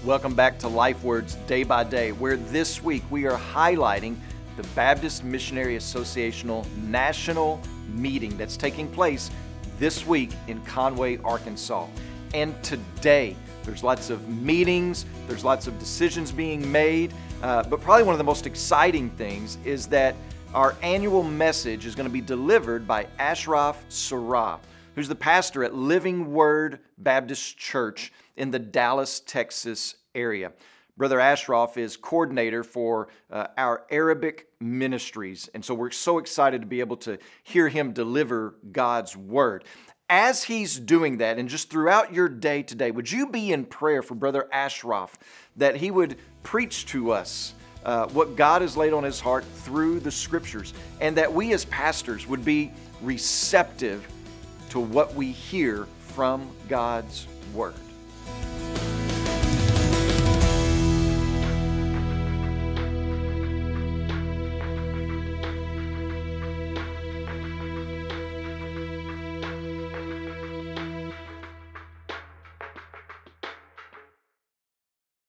Welcome back to Life Words Day by Day, where this week we are highlighting the Baptist Missionary Associational National Meeting that's taking place this week in Conway, Arkansas. And today, there's lots of meetings, there's lots of decisions being made, but probably one of the most exciting things is that our annual message is going to be delivered by Ashraf Sarah, who's the pastor at Living Word Baptist Church in the Dallas, Texas area. Brother Ashraf is coordinator for our Arabic ministries, and so we're so excited to be able to hear him deliver God's Word. As he's doing that, and just throughout your day today, would you be in prayer for Brother Ashraf that he would preach to us what God has laid on his heart through the Scriptures, and that we as pastors would be receptive to what we hear from God's Word?